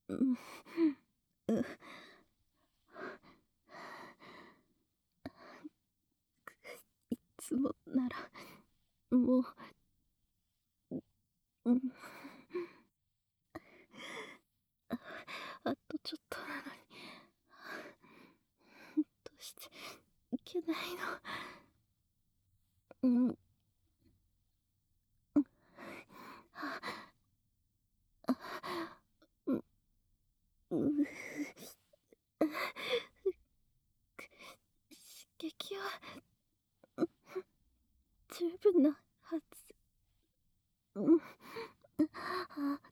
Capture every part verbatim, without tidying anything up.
うん、う、いつもなら、もう、うん、ああとちょっとなのに、どうしていけないの。うん、うん、あ、うん、うん、刺激は、うん、十分なはず。うん、あ、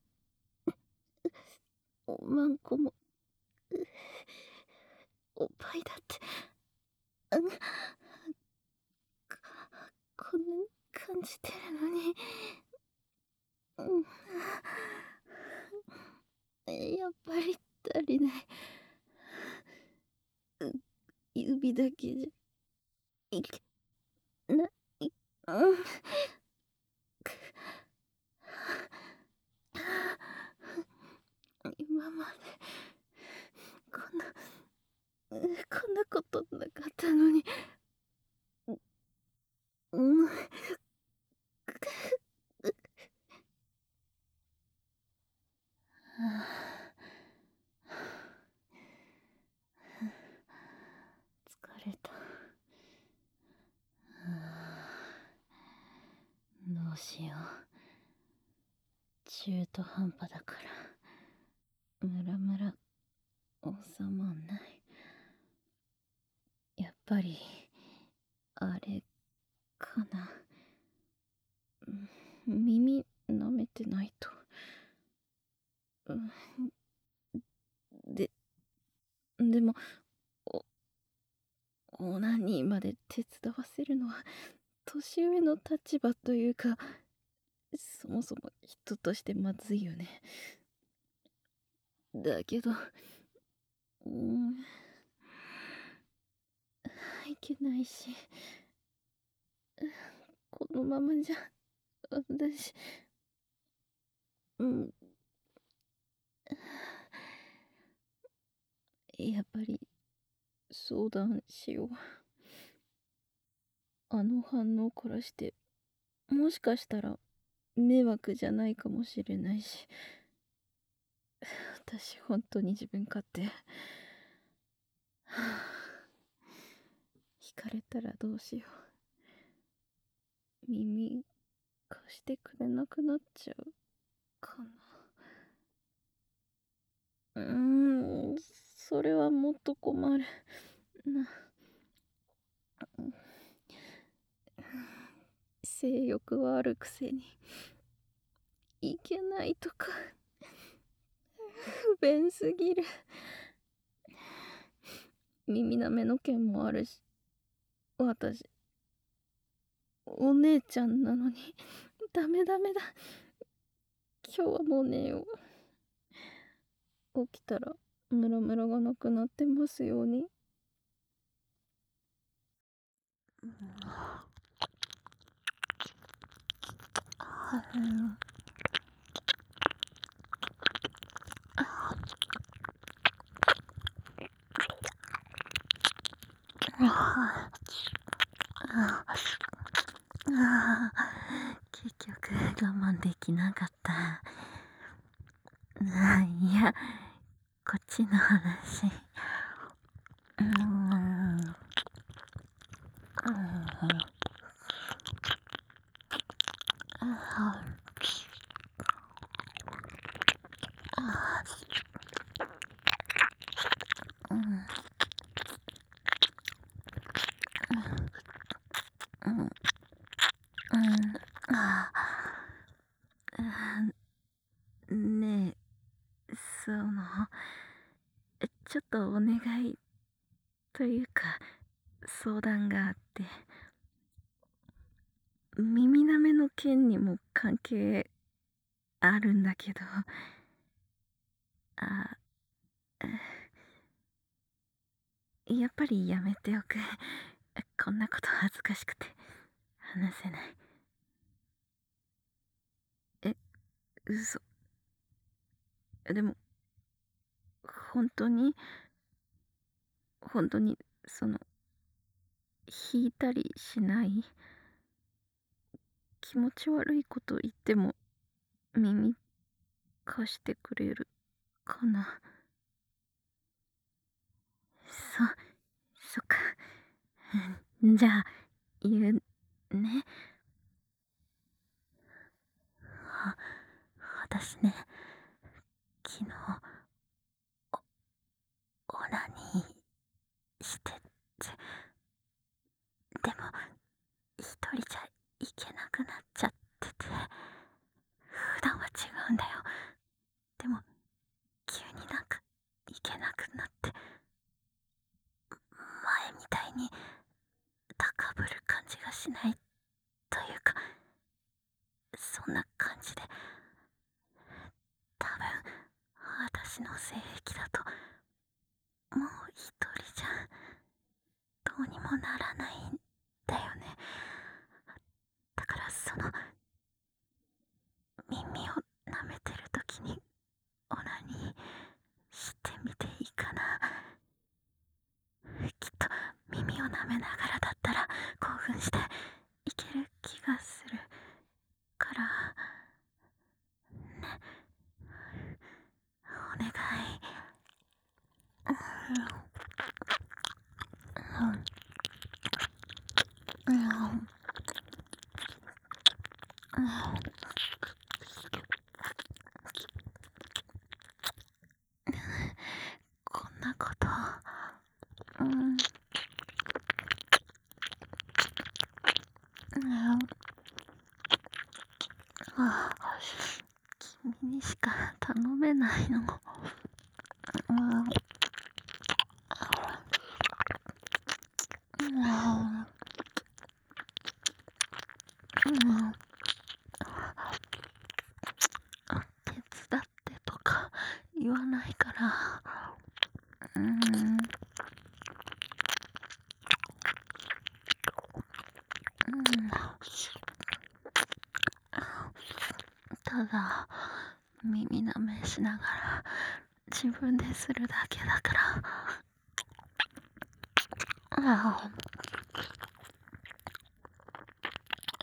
マンコも、おっぱいだって、うん、こんなに感じてるのに、うん、やっぱり足りない。うん、指だけじゃいけない。うん、今までこんな、うん、こんなことなかったのに。うん、疲れた。どうしよう。中途半端だからムラムラ収まんない。やっぱりあれかな。耳舐めてないと。うん、ででもおオナニーまで手伝わせるのは年上の立場というか、そもそも人としてまずいよね。だけど、うん、いけないし、このままじゃ私、うん、やっぱり相談しよう。あの反応からして、もしかしたら迷惑じゃないかもしれないし、私本当に自分勝手。はあ、惹かれたらどうしよう。耳貸してくれなくなっちゃうかな。うーん、それはもっと困るな。性欲はあるくせにいけないとか不便すぎる。耳なめの件もあるし、私お姉ちゃんなのに。ダメダメだ。今日はもう寝よう。起きたらムラムラがなくなってますように。結局我慢できなかった。いや、こっちの話。うーん、ねえ、その、ちょっとお願いというか相談があって、耳なめの件にも関係あるんだけど、あ、やっぱりやめておく。こんなこと恥ずかしくて話せない。え、嘘。でも本当に本当にその引いたりしない？気持ち悪いこと言っても耳貸してくれるかな？そそっか。じゃあ言うね。あ、私ね、昨日オナニーしてって、でも一人じゃいけなくなっちゃってて、普段は違うんだよ。でも急になんかいけなくなって、前みたいに高ぶる感じがしないというか、そんな感じで、多分私の性癖だと、もう一人じゃどうにもならないんだよね。だからその耳を舐めてる時にオナニーしてみていいかな？きっと耳を舐めながらだったら興奮していける気がするからね。お願い。うんうんうんこんなこと、うん、うん、あ、君にしか頼めないの。うん、うん、うん、手伝ってとか言わないから、うん、うん、ただ耳舐めしながら自分でするだけだから。ああ、うん、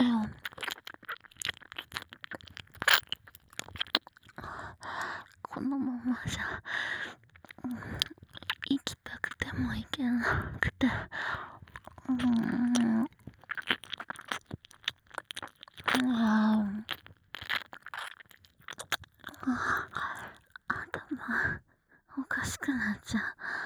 このままじゃ、うん、行きたくても行けなくて、うん、ああ、頭おかしくなっちゃう。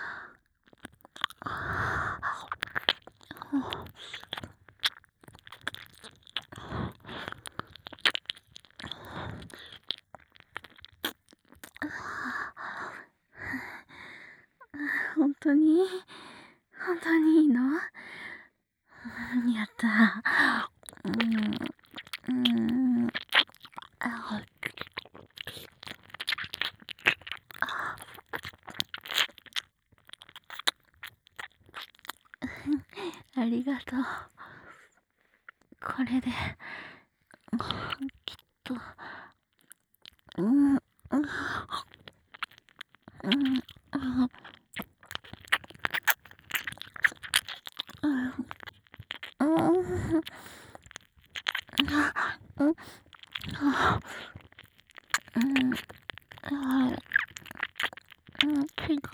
本当に本当にいいの？やった。うん、うん、あ、ありがとう。これできっと、うん、うん、うん、うん、うん、うん、うん、うん、違う。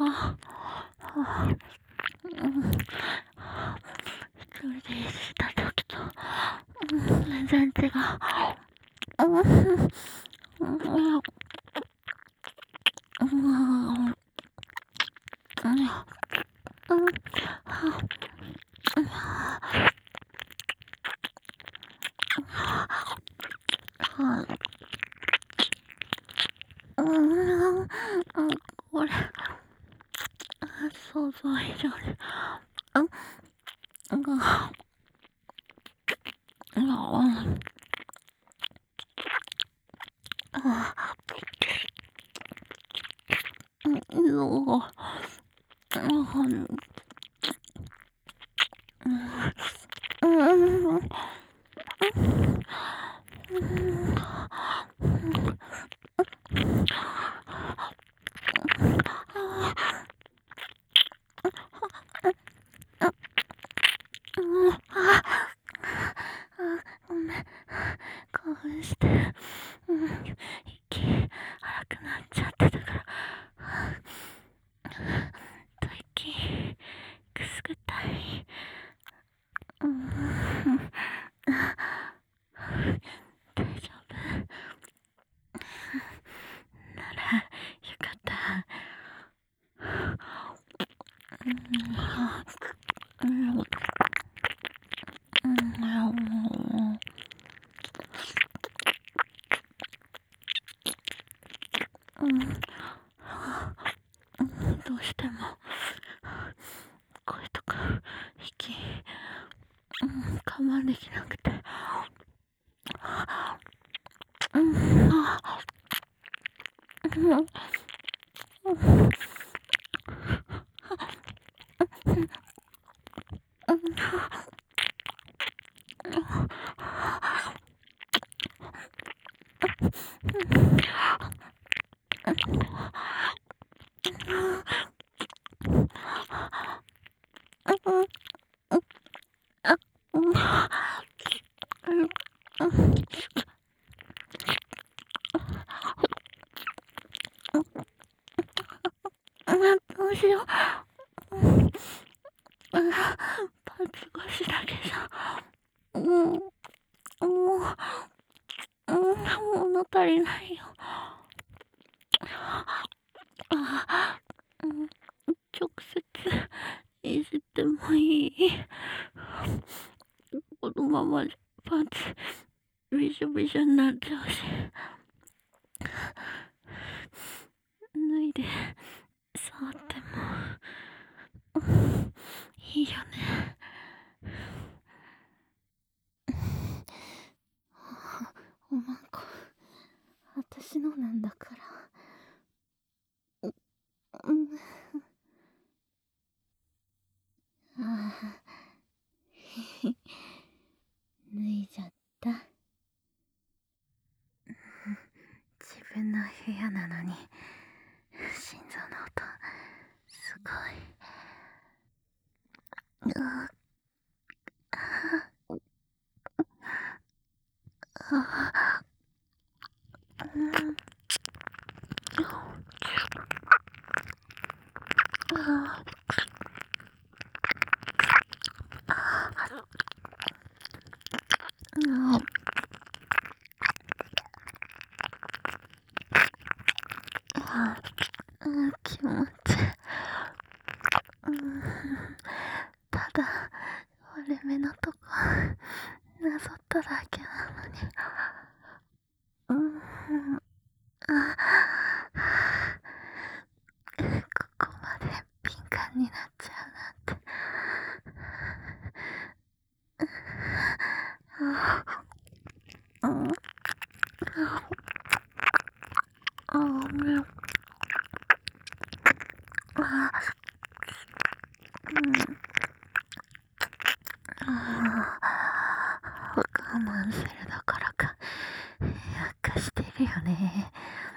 うん、一人でした時と、うん、全然違う。うん、うん、うん、うん、うん、うん、これ、想像以上に、うん、うん、うん、 くなっちゃってたから、吐息くすぐったい。うん、大丈夫ならよかった。うんうんうん、どうしても声とか息、うん、我慢できなくて、うん、うんどうしよう。パンツ越しだけじゃ、うん、もう、うん、物足りないよ。あ、うん、直接いじってもいい？このままでパンツびしょびしょになっちゃうし、脱いで触ってもいいよね。おまんこ私のなんだから。うん、ああ脱いじゃった。自分の部屋なのに心臓の音すごい。ああ、うん、ああ、ああ、気持ちいい。うん、ただ割れ目のとこなぞっただけなのに。うん、あ、ここまで敏感になっちゃうなんて。ああ、うん、あ、ごめん。あ、うん、ああ、我慢するどころかやっかしてるよね。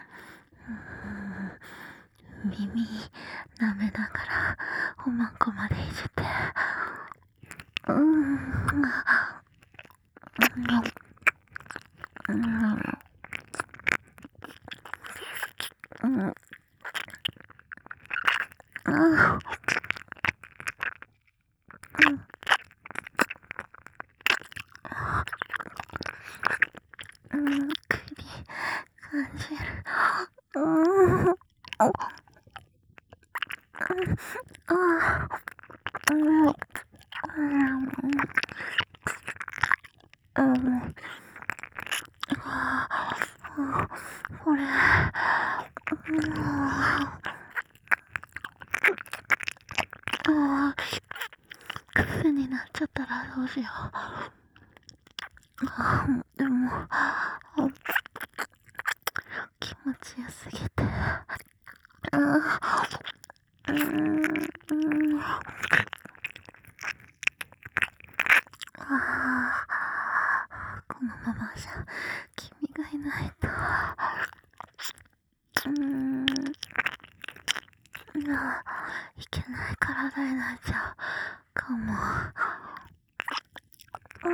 うん、耳舐めながらおまんこまでいじって、うん、うん、うん、うん、あ、うん、栗感じる。うん、あ、あ、うん、うん、うん、あ、これ、うん、ああ、癖になっちゃったらどうしよう。あ、でも、あ、気持ちよすぎて、あ、うん、うん、ああ、このままじゃ君がいないと、うーん、あ、いけない体になっちゃうかも。うん、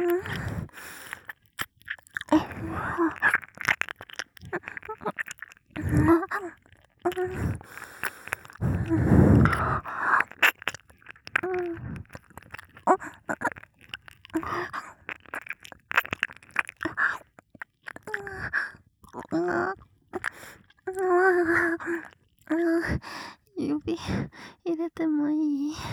指入れてもいい？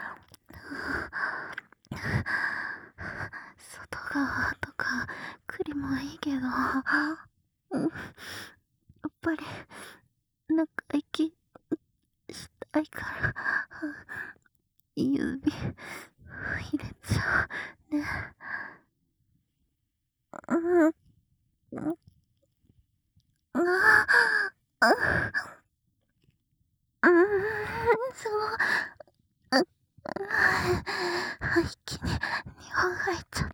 外側とか栗もいいけど、うん、やっぱり中行きしたいから指入れちゃうね。うん、うん、ああ、うん、そう、一気ににほん入っちゃった。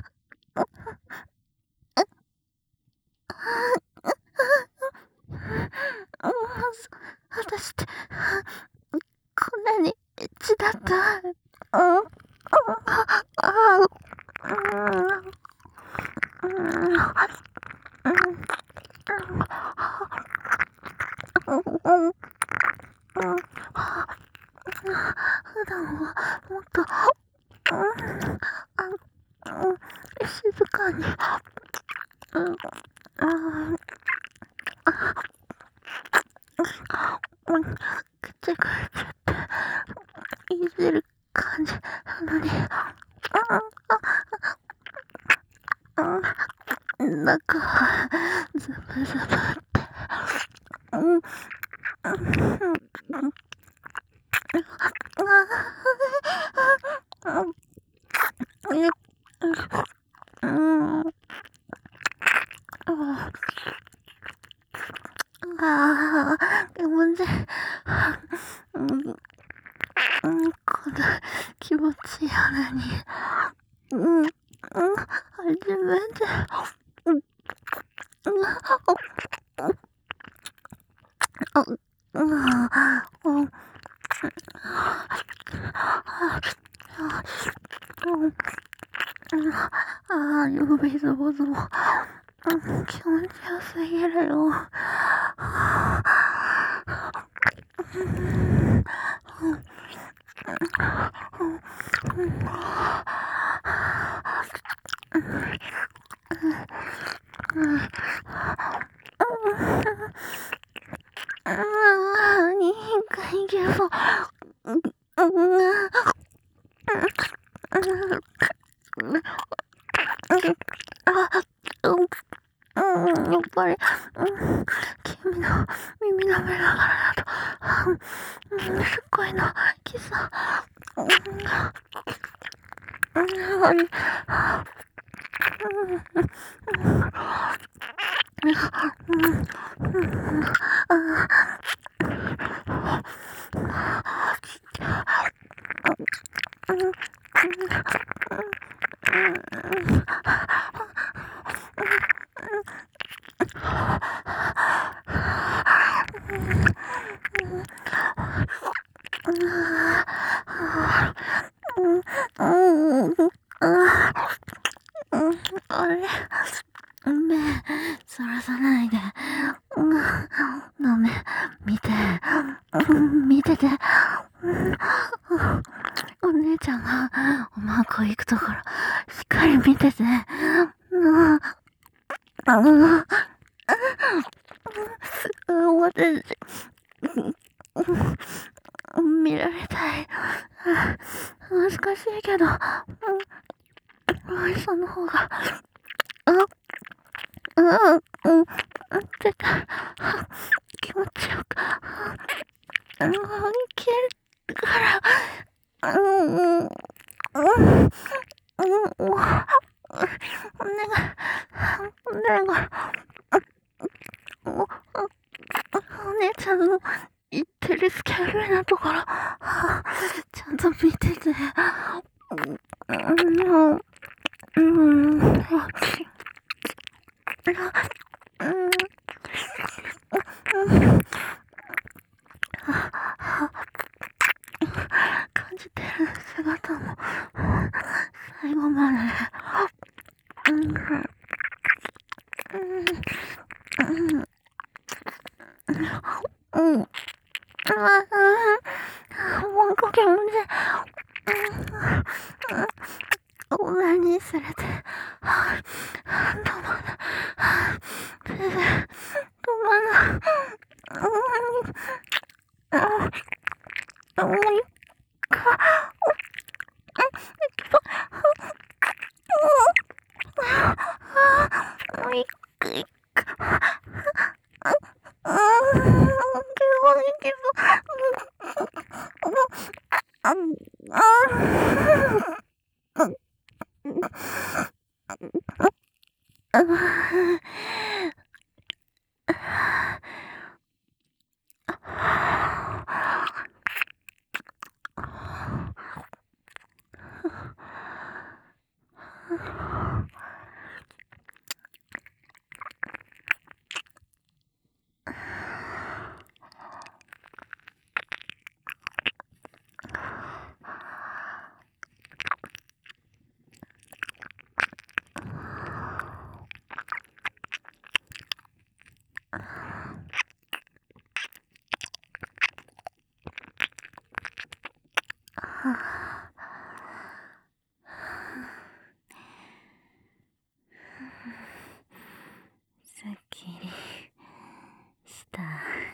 私ってこんなにエッチだった。うん、普段はもっと、うん、静かに、うん、うん、うん、ぐちゃぐちゃっていじる感じなのに、うん、なんかズブズブって、うん、うん、うん、ああ、気持ちいい。うん、うん、こんな気持ちいいなに。うん、うん、初めて。うん、うん、うん、うん、ああ、指ズボズボ。気持ちよすぎるよ。ああ、にかいけど。うん、うん、やっぱり、うん、君の耳舐めながらだと、うん、すっごいの、キス、うん、うん、やっぱり、うん、あれ、目、そらさないで。うん、ダメ、見て、うん、見てて。うん、お姉ちゃんがおまんこ行くところ、しっかり見てて。うん、うん、私、見られたい。難しいけど、うん、その方が、うん、うん、うん、絶対、気持ちよく、うん、いけるから、うん、うん、うん、うん、お願い、お願い、お、お姉ちゃんの言ってるスキャルなところ、ちゃんと見てて、うん、うん、うん、感じてる姿も最後まで、うん、うん、うん、う 응. 아, 뭔가 경제. 오만이 쓰레데. 너무 그래. 너무나. 어머니. 어이.すっきりした。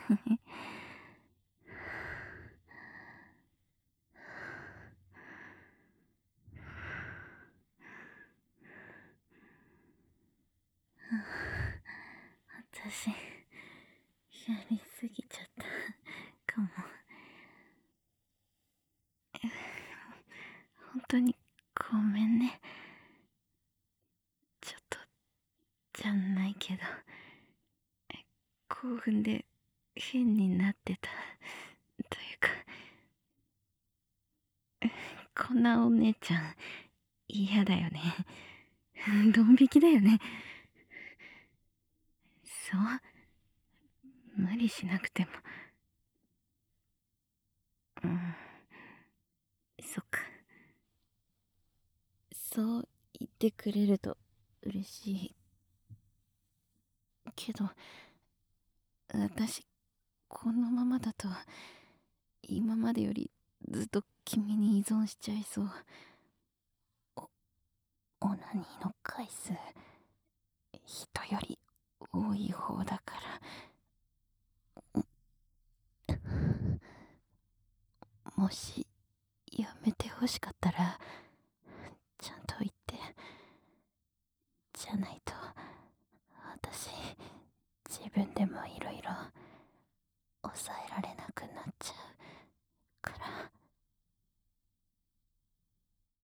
私、やりすぎちゃったかも。本当にごめんね。ちょっとじゃないけど、興奮で変になってたというか、こんなお姉ちゃん嫌だよね。ドン引きだよね。そう、無理しなくても。うん、そっか。そう言ってくれると嬉しいけど、私このままだと今までよりずっと君に依存しちゃいそう。おオナニーの回数人より多い方だから。もしやめてほしかったらちゃんと言って。じゃないと私自分でもいろいろ抑えられなくなっちゃう。